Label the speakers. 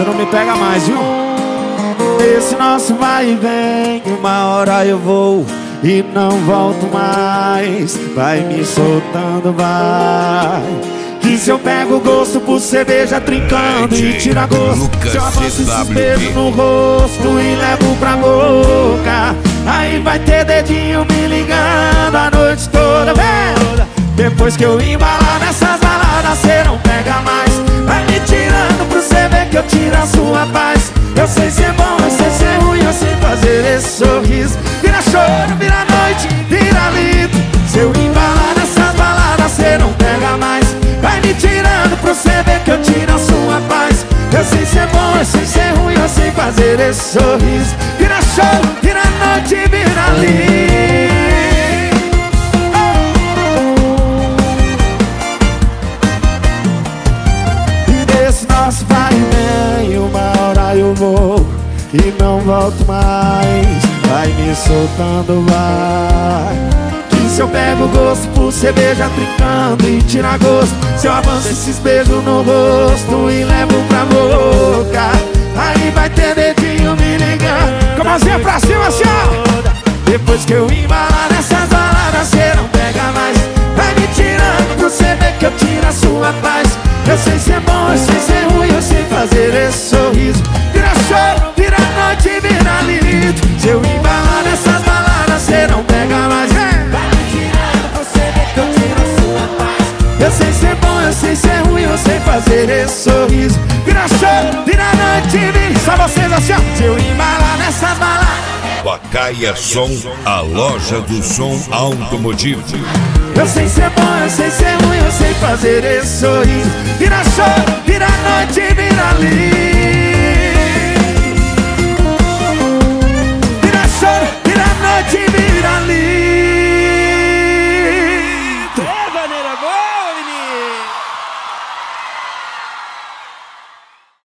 Speaker 1: você não me pega mais, viu? Esse nosso vai e vem, uma hora eu vou e não volto mais. Vai me soltando, vai. Que se eu pego gosto por cerveja trincando e tira gosto, se eu avanço esses beijos no rosto e levo pra boca, aí vai ter dedinho me ligando a noite toda, velho. Depois que eu embalar nessas baladas, cê não pega mais. Vai me tirando pro cê ver que eu tiro a sua paz. Eu sei ser bom, eu sei ser ruim, eu sei fazer esse sorriso. Vira choro, vira noite, vira lindo. Se eu embalar nessas baladas, cê não pega mais. Vai me tirando pro cê ver que eu tiro a sua paz. Eu sei ser bom, eu sei ser ruim, eu sei fazer esse sorriso. Vira choro, vira noite, vira lindo. Nosso vai e vem, uma hora eu vou e não volto mais. Vai me soltando, vai. Que se eu pego gosto por cerveja trincando e tira gosto, se eu avanço esses beijos no rosto e levo pra boca, aí vai ter dedinho me ligando com a mãozinha pra cima assim, ó. Depois que eu embalar nessas baladas, cê não pega mais. Vai me tirando pro cê ver que eu tiro a sua paz. Eu sei ser bom, eu sei ser ruim, eu sei fazer esse sorriso. Vira choro, vira noite, vira lindo. Se eu embalar nessas baladas, cê não pega mais. Vai me tirando, você vê que eu tiro a sua paz. Eu sei ser bom, eu sei ser ruim, eu sei fazer esse sorriso. Vira choro, vira noite, vira. Só vocês assim, ó. Se eu embalar nessas baladas.
Speaker 2: Pacaya Som, a loja do som automotivo.
Speaker 1: Eu sei ser bom, eu sei ser ruim, eu sei fazer esse sorriso. Vira